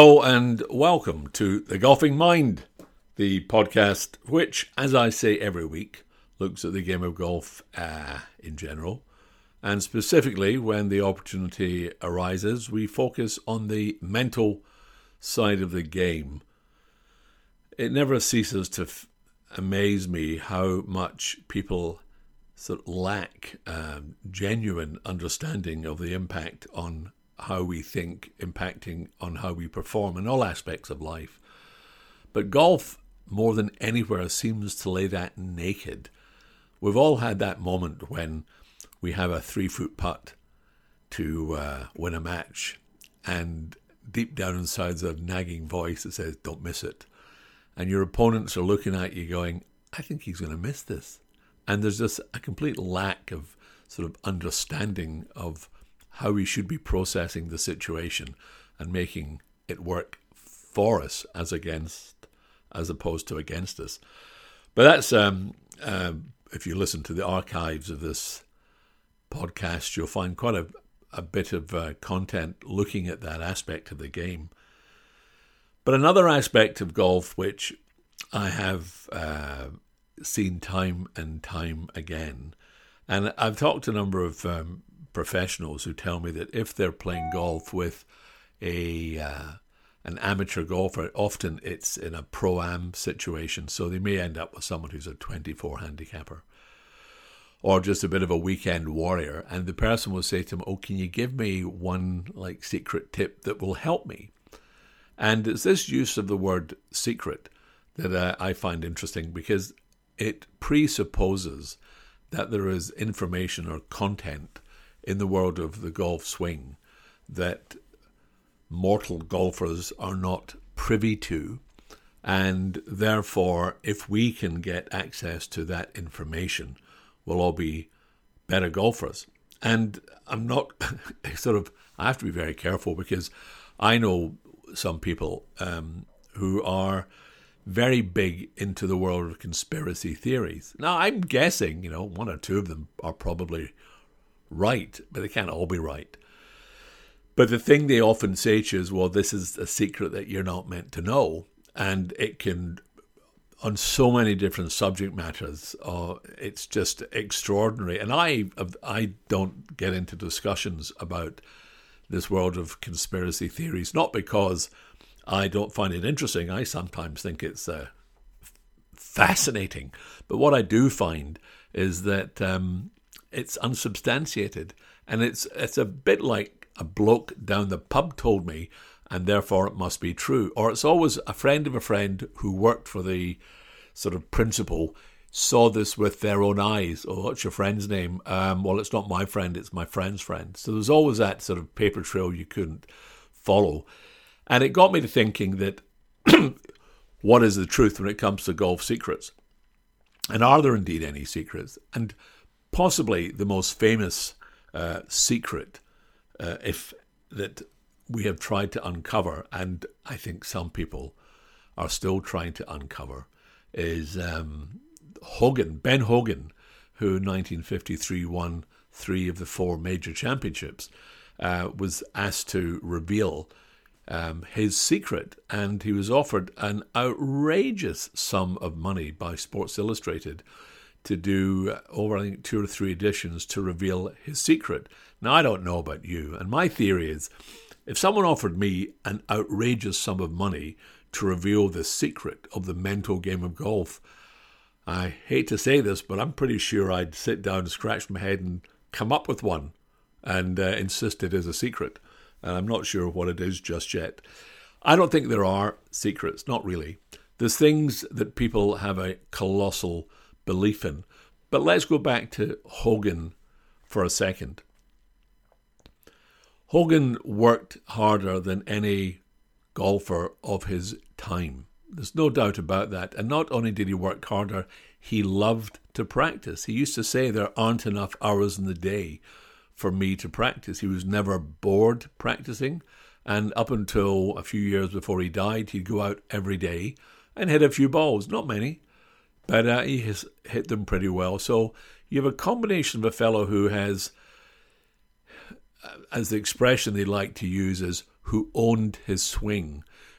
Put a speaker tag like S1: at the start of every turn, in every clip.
S1: Hello and welcome to The Golfing Mind, the podcast which, as I say every week, looks at the game of golf in general. And specifically, when the opportunity arises, we focus on the mental side of the game. It never ceases to amaze me how much people sort of lack genuine understanding of the impact on how we think, impacting on how we perform in all aspects of life. But golf, more than anywhere, seems to lay that naked. We've all had that moment when we have a 3-foot putt to win a match, and deep down inside there's a nagging voice that says, don't miss it. And your opponents are looking at you going, I think he's going to miss this. And there's just a complete lack of sort of understanding of how we should be processing the situation and making it work for us as opposed to against us. But that's, if you listen to the archives of this podcast, you'll find quite a bit of content looking at that aspect of the game. But another aspect of golf, which I have seen time and time again, and I've talked to a number of professionals who tell me that if they're playing golf with an amateur golfer, often it's in a pro-am situation, so they may end up with someone who's a 24 handicapper or just a bit of a weekend warrior, and the person will say to them, can you give me one secret tip that will help me? And it's this use of the word secret that I find interesting, because it presupposes that there is information or content in the world of the golf swing that mortal golfers are not privy to, and therefore if we can get access to that information, we'll all be better golfers. And I'm not I have to be very careful, because I know some people who are very big into the world of conspiracy theories. Now, I'm guessing, one or two of them are probably right, but they can't all be right. But the thing they often say to you is, well, this is a secret that you're not meant to know. And it can, on so many different subject matters, it's just extraordinary. And I don't get into discussions about this world of conspiracy theories, not because I don't find it interesting. I sometimes think it's fascinating. But what I do find is that it's unsubstantiated, and it's a bit like a bloke down the pub told me, and therefore it must be true. Or it's always a friend of a friend who worked for the sort of principal saw this with their own eyes. Oh, what's your friend's name? Well, it's not my friend, it's my friend's friend. So there's always that sort of paper trail you couldn't follow. And it got me to thinking that what is the truth when it comes to golf secrets? And are there indeed any secrets? And possibly the most famous secret, if that we have tried to uncover, and I think some people are still trying to uncover, is Ben Hogan, who in 1953 won 3 of the 4 major championships, was asked to reveal his secret, and he was offered an outrageous sum of money by Sports Illustrated to do over, I think, 2 or 3 editions to reveal his secret. Now, I don't know about you, and my theory is, if someone offered me an outrageous sum of money to reveal the secret of the mental game of golf, I hate to say this, but I'm pretty sure I'd sit down, scratch my head, and come up with one, and insist it is a secret. And I'm not sure what it is just yet. I don't think there are secrets, not really. There's things that people have a colossal belief in. But let's go back to Hogan for a second. Hogan worked harder than any golfer of his time. There's no doubt about that. And not only did he work harder, he loved to practice. He used to say there aren't enough hours in the day for me to practice. He was never bored practicing. And up until a few years before he died, he'd go out every day and hit a few balls. Not many, but he has hit them pretty well. So you have a combination of a fellow who has, as the expression they like to use is, who owned his swing.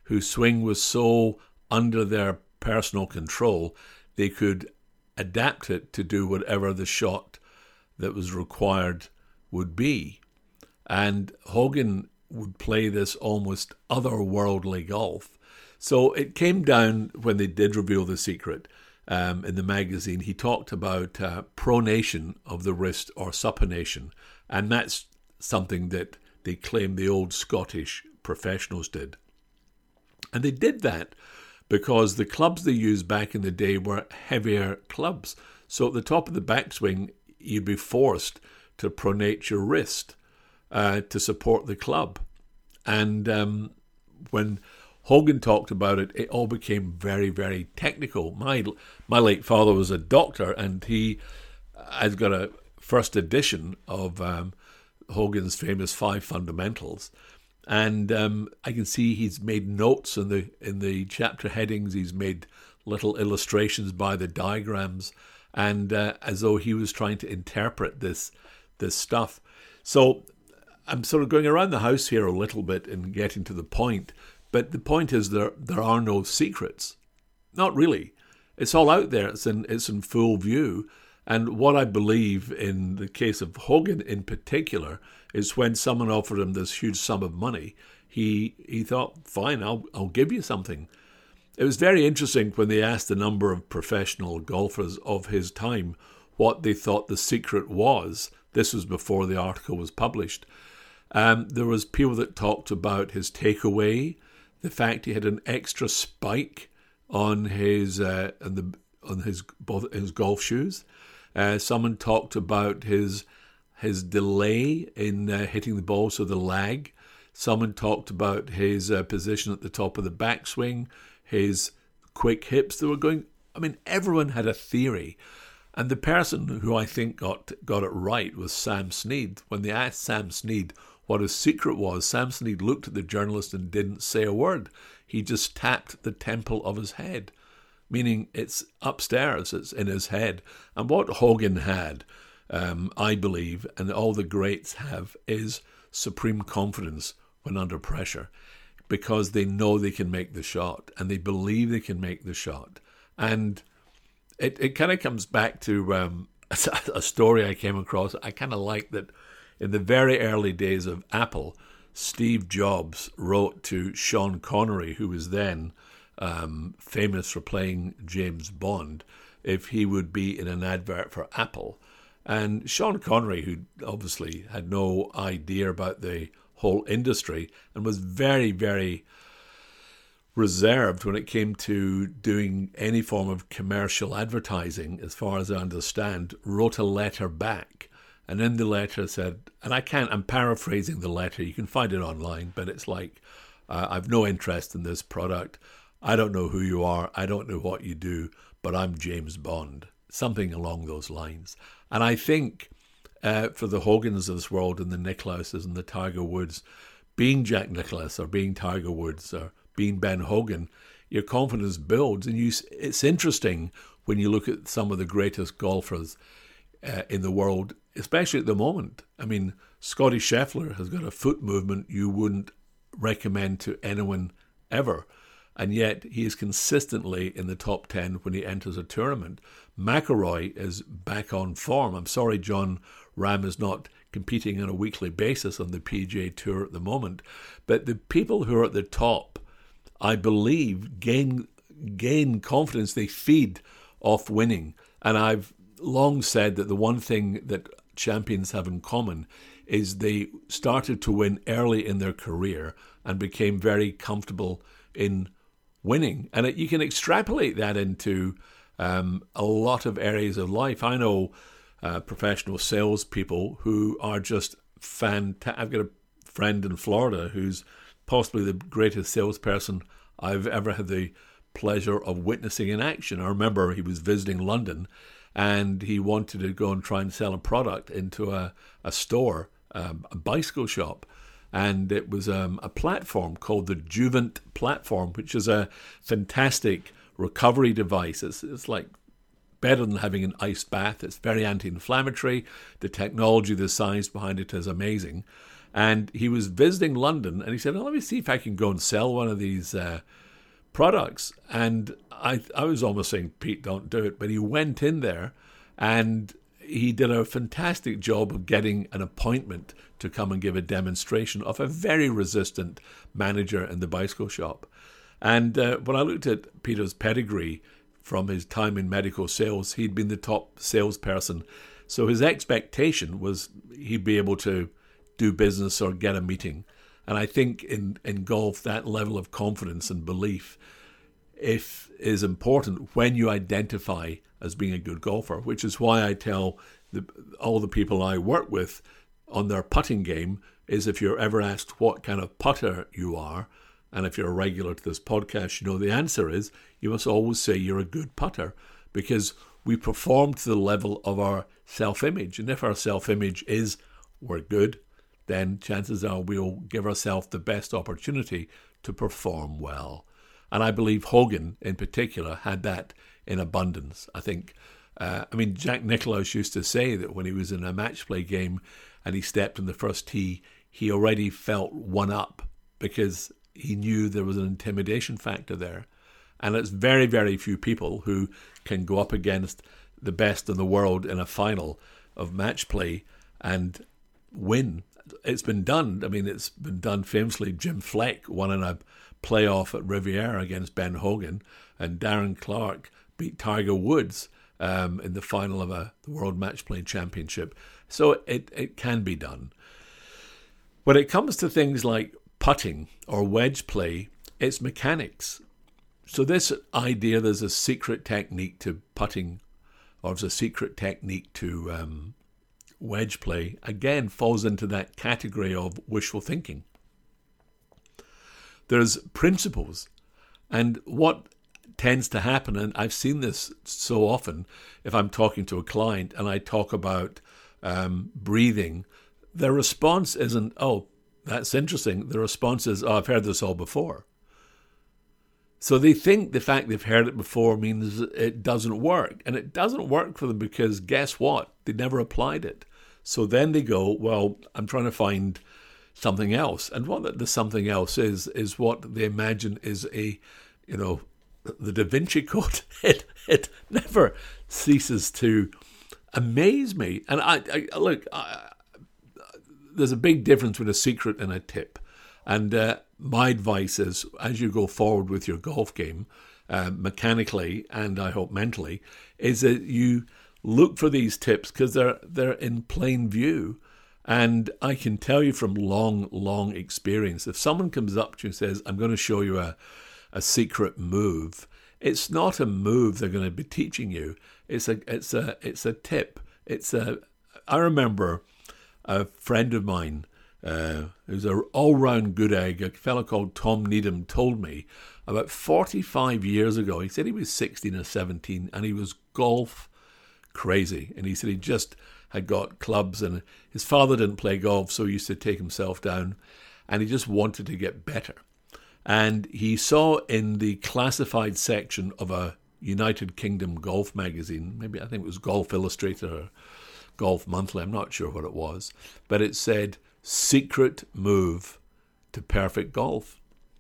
S1: whose swing was so under their personal control, they could adapt it to do whatever the shot that was required would be. And Hogan would play this almost otherworldly golf. So it came down, when they did reveal the secret in the magazine, he talked about pronation of the wrist or supination. And that's something that they claim the old Scottish professionals did. And they did that because the clubs they used back in the day were heavier clubs. So at the top of the backswing, you'd be forced to pronate your wrist to support the club. And when Hogan talked about it, it all became very, very technical. My late father was a doctor, and he has got a first edition of Hogan's famous 5 Fundamentals. And I can see he's made notes in the chapter headings. He's made little illustrations by the diagrams, and as though he was trying to interpret this stuff. So I'm sort of going around the house here a little bit and getting to the point. But the point is there are no secrets. Not really. It's all out there. It's in full view. And what I believe in the case of Hogan in particular is when someone offered him this huge sum of money, he thought, fine, I'll give you something. It was very interesting when they asked a number of professional golfers of his time what they thought the secret was. This was before the article was published. There was people that talked about his takeaway, the fact he had an extra spike on his both his golf shoes. Someone talked about his delay in hitting the ball, so the lag. Someone talked about his position at the top of the backswing, his quick hips that were going. I mean, everyone had a theory. And the person who I think got it right was Sam Snead. When they asked Sam Snead what his secret was, Sam Snead looked at the journalist and didn't say a word. He just tapped the temple of his head, meaning it's upstairs, it's in his head. And what Hogan had, I believe, and all the greats have, is supreme confidence when under pressure, because they know they can make the shot and they believe they can make the shot. And it kind of comes back to a story I came across. I kind of like that in the very early days of Apple, Steve Jobs wrote to Sean Connery, who was then famous for playing James Bond, if he would be in an advert for Apple. And Sean Connery, who obviously had no idea about the whole industry and was very, very reserved when it came to doing any form of commercial advertising, as far as I understand, wrote a letter back. And in the letter said, and I'm paraphrasing the letter, you can find it online, but it's like, I've no interest in this product. I don't know who you are. I don't know what you do, but I'm James Bond. Something along those lines. And I think for the Hogans of this world and the Nicklauses and the Tiger Woods, being Jack Nicklaus or being Tiger Woods or being Ben Hogan, your confidence builds. And it's interesting when you look at some of the greatest golfers in the world, especially at the moment. I mean, Scotty Scheffler has got a foot movement you wouldn't recommend to anyone ever. And yet he is consistently in the top 10 when he enters a tournament. McIlroy is back on form. I'm sorry John Rahm is not competing on a weekly basis on the PGA Tour at the moment. But the people who are at the top, I believe, gain confidence. They feed off winning. And I've long said that the one thing that champions have in common is they started to win early in their career and became very comfortable in winning. And you can extrapolate that into a lot of areas of life. I know professional salespeople who are just fantastic. I've got a friend in Florida who's possibly the greatest salesperson I've ever had the pleasure of witnessing in action. I remember he was visiting London and he wanted to go and try and sell a product into a store, a bicycle shop. And it was a platform called the Juvent platform, which is a fantastic recovery device. It's like better than having an ice bath. It's very anti-inflammatory. The technology, the science behind it is amazing. And he was visiting London, and he said, let me see if I can go and sell one of these products. And I was almost saying, Pete, don't do it. But he went in there, and he did a fantastic job of getting an appointment to come and give a demonstration of a very resistant manager in the bicycle shop. And when I looked at Peter's pedigree from his time in medical sales, he'd been the top salesperson. So his expectation was he'd be able to do business or get a meeting. And I think in golf, that level of confidence and belief is important when you identify as being a good golfer, which is why I tell all the people I work with on their putting game is if you're ever asked what kind of putter you are, and if you're a regular to this podcast, you know the answer is you must always say you're a good putter, because we perform to the level of our self-image. And if our self-image is we're good, then chances are we'll give ourselves the best opportunity to perform well. And I believe Hogan, in particular, had that in abundance. I think, Jack Nicklaus used to say that when he was in a match play game and he stepped on the first tee, he already felt one up because he knew there was an intimidation factor there. And it's very, very few people who can go up against the best in the world in a final of match play and win. It's been done. It's been done famously. Jim Fleck won in a playoff at Riviera against Ben Hogan, and Darren Clarke beat Tiger Woods in the final of the World Match Play Championship. So it can be done. When it comes to things like putting or wedge play, it's mechanics. So this idea there's a secret technique to putting, or there's a secret technique to wedge play, again falls into that category of wishful thinking. There's principles, and what tends to happen, and I've seen this so often, if I'm talking to a client and I talk about breathing, their response isn't, oh, that's interesting. The response is, oh, I've heard this all before. So they think the fact they've heard it before means it doesn't work. And it doesn't work for them because guess what? They never applied it. So then they go, well, I'm trying to find something else. And what the something else is what they imagine is the Da Vinci Code. It never ceases to amaze me. And there's a big difference between a secret and a tip. And my advice is, as you go forward with your golf game, mechanically and I hope mentally, is that you look for these tips because they're in plain view. And I can tell you from long experience, if someone comes up to you and says, I'm going to show you a secret move, it's not a move they're going to be teaching you. It's a tip. I remember a friend of mine who's an all-round good egg, a fellow called Tom Needham, told me about 45 years ago, he said he was 16 or 17 and he was golf crazy. And he said he just had got clubs and his father didn't play golf, so he used to take himself down and he just wanted to get better. And he saw in the classified section of a United Kingdom golf magazine, I think it was Golf Illustrated or Golf Monthly, I'm not sure what it was, but it said, secret move to perfect golf.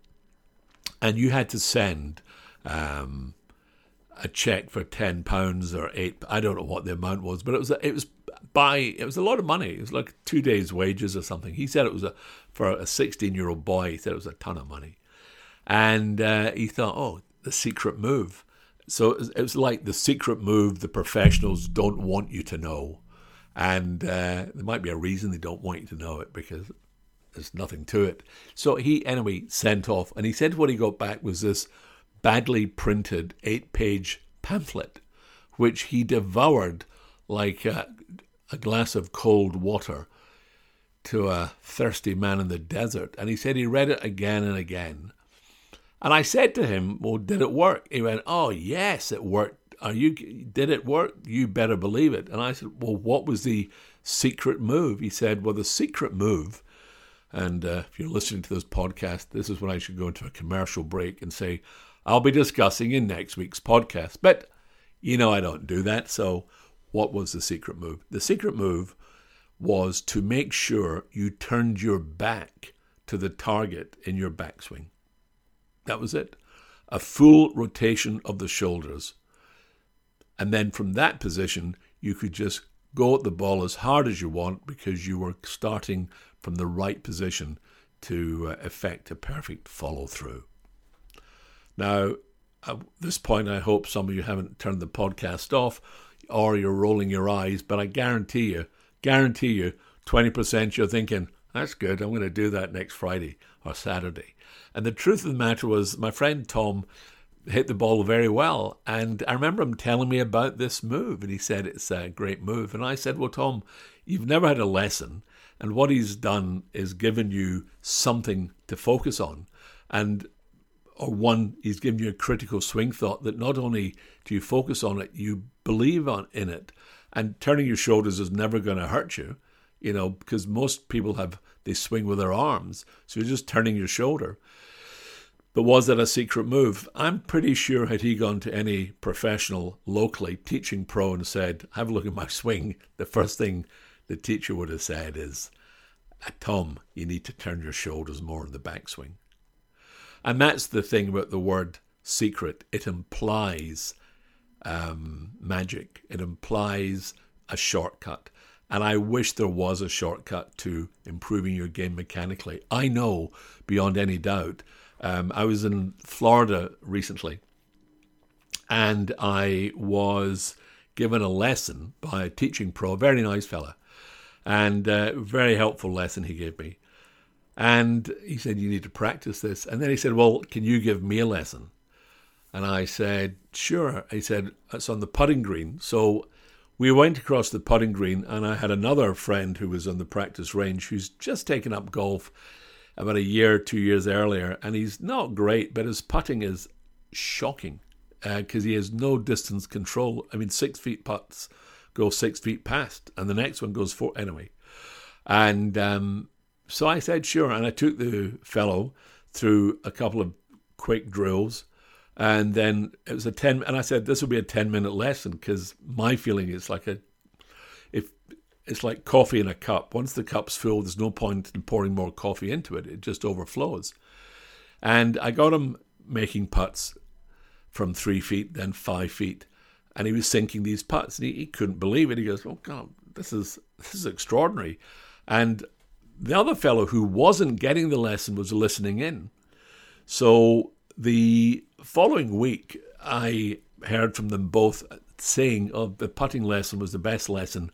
S1: And you had to send a check for £10 or £8. I don't know what the amount was, but it was a lot of money. It was like 2 days' wages or something. He said it was for a 16-year-old boy. He said it was a ton of money, and he thought, oh, the secret move. So it was like the secret move the professionals don't want you to know. And there might be a reason they don't want you to know it because there's nothing to it. So he, anyway, sent off. And he said what he got back was this badly printed 8-page pamphlet, which he devoured like a glass of cold water to a thirsty man in the desert. And he said he read it again and again. And I said to him, well, did it work? He went, oh, yes, it worked. Did it work? You better believe it. And I said, well, what was the secret move? He said, well, the secret move, and if you're listening to this podcast, this is when I should go into a commercial break and say, I'll be discussing in next week's podcast. But, I don't do that. So what was the secret move? The secret move was to make sure you turned your back to the target in your backswing. That was it. A full rotation of the shoulders. And then from that position, you could just go at the ball as hard as you want because you were starting from the right position to effect a perfect follow-through. Now, at this point, I hope some of you haven't turned the podcast off or you're rolling your eyes, but I guarantee you, 20% you're thinking, that's good, I'm going to do that next Friday or Saturday. And the truth of the matter was, my friend Tom hit the ball very well. And I remember him telling me about this move, and he said it's a great move. And I said, well, Tom, you've never had a lesson. And what he's done is given you something to focus on. He's given you a critical swing thought that not only do you focus on it, you believe in it. And turning your shoulders is never going to hurt you, because most people they swing with their arms. So you're just turning your shoulder. But was that a secret move? I'm pretty sure had he gone to any professional locally, teaching pro, and said, have a look at my swing, the first thing the teacher would have said is, Tom, you need to turn your shoulders more in the backswing. And that's the thing about the word secret. It implies magic. It implies a shortcut. And I wish there was a shortcut to improving your game mechanically. I know beyond any doubt. I was in Florida recently, and I was given a lesson by a teaching pro, a very nice fella, and a very helpful lesson he gave me. And he said, you need to practice this. And then he said, well, can you give me a lesson? And I said, sure. He said, it's on the putting green. So we went across the putting green, and I had another friend who was on the practice range who's just taken up golf about a year, 2 years earlier, and he's not great, but his putting is shocking because he has no distance control. 6 feet putts go 6 feet past, and the next one goes 4 anyway. And so I said, sure, and I took the fellow through a couple of quick drills, and then it was and I said, this will be a 10-minute lesson because my feeling is it's like coffee in a cup. Once the cup's full, there's no point in pouring more coffee into it. It just overflows. And I got him making putts from 3 feet, then 5 feet. And he was sinking these putts. And he couldn't believe it. He goes, oh, God, this is extraordinary. And the other fellow who wasn't getting the lesson was listening in. So the following week, I heard from them both saying, the putting lesson was the best lesson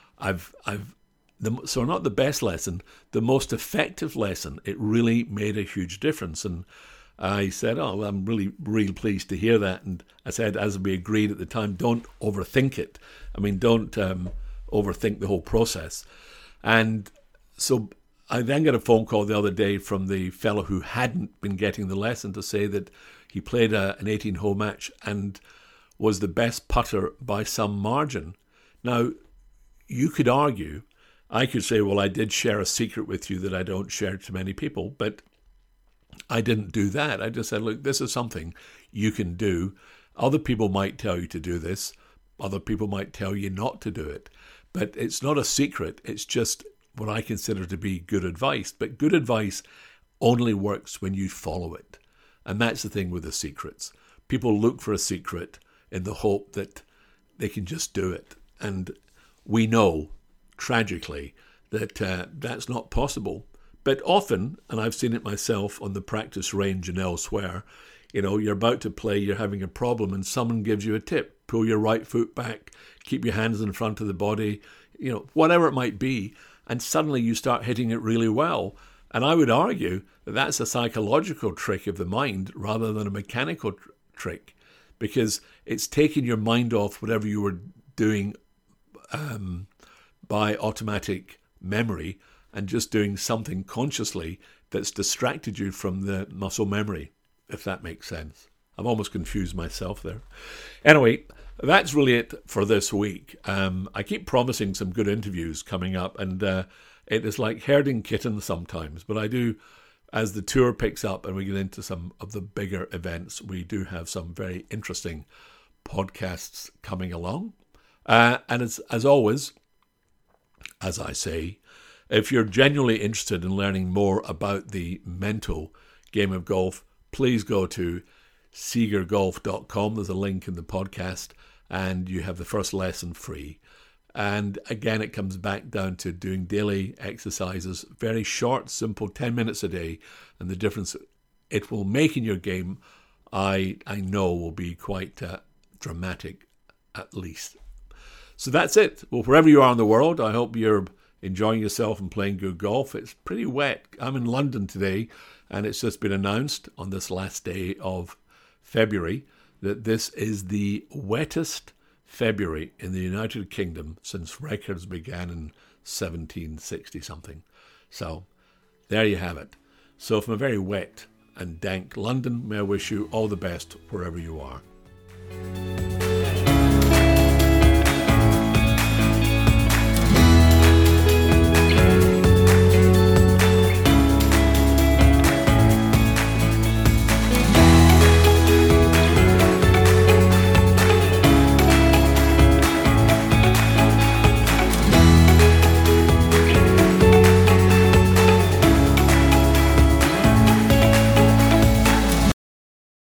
S1: so not the best lesson, the most effective lesson. It really made a huge difference. And I said, I'm really, really pleased to hear that. And I said, as we agreed at the time, don't overthink it. Don't overthink the whole process. And so I then got a phone call the other day from the fellow who hadn't been getting the lesson to say that he played an 18-hole match and was the best putter by some margin. Now, you could argue, I could say, well, I did share a secret with you that I don't share to many people, but I didn't do that. I just said, look, this is something you can do. Other people might tell you to do this. Other people might tell you not to do it. But it's not a secret. It's just what I consider to be good advice. But good advice only works when you follow it. And that's the thing with the secrets. People look for a secret in the hope that they can just do it. And we know, tragically, that that's not possible. But often, and I've seen it myself on the practice range and elsewhere, you're about to play, you're having a problem, and someone gives you a tip. Pull your right foot back, keep your hands in front of the body, whatever it might be, and suddenly you start hitting it really well. And I would argue that that's a psychological trick of the mind rather than a mechanical trick, because it's taking your mind off whatever you were doing by automatic memory and just doing something consciously that's distracted you from the muscle memory, if that makes sense. I've almost confused myself there. Anyway, that's really it for this week. I keep promising some good interviews coming up, and it is like herding kittens sometimes, but I do, as the tour picks up and we get into some of the bigger events, we do have some very interesting podcasts coming along. And as always, as I say. If you're genuinely interested in learning more about the mental game of golf, please go to seegergolf.com. There's a link in the podcast, and you have the first lesson free. And again, it comes back down to doing daily exercises, very short, simple, 10 minutes a day, and the difference it will make in your game, I know, will be quite dramatic, at least. So that's it. Well, wherever you are in the world, I hope you're enjoying yourself and playing good golf. It's pretty wet. I'm in London today, and it's just been announced on this last day of February that this is the wettest February in the United Kingdom since records began in 1760 something. So there you have it. So from a very wet and dank London, may I wish you all the best wherever you are.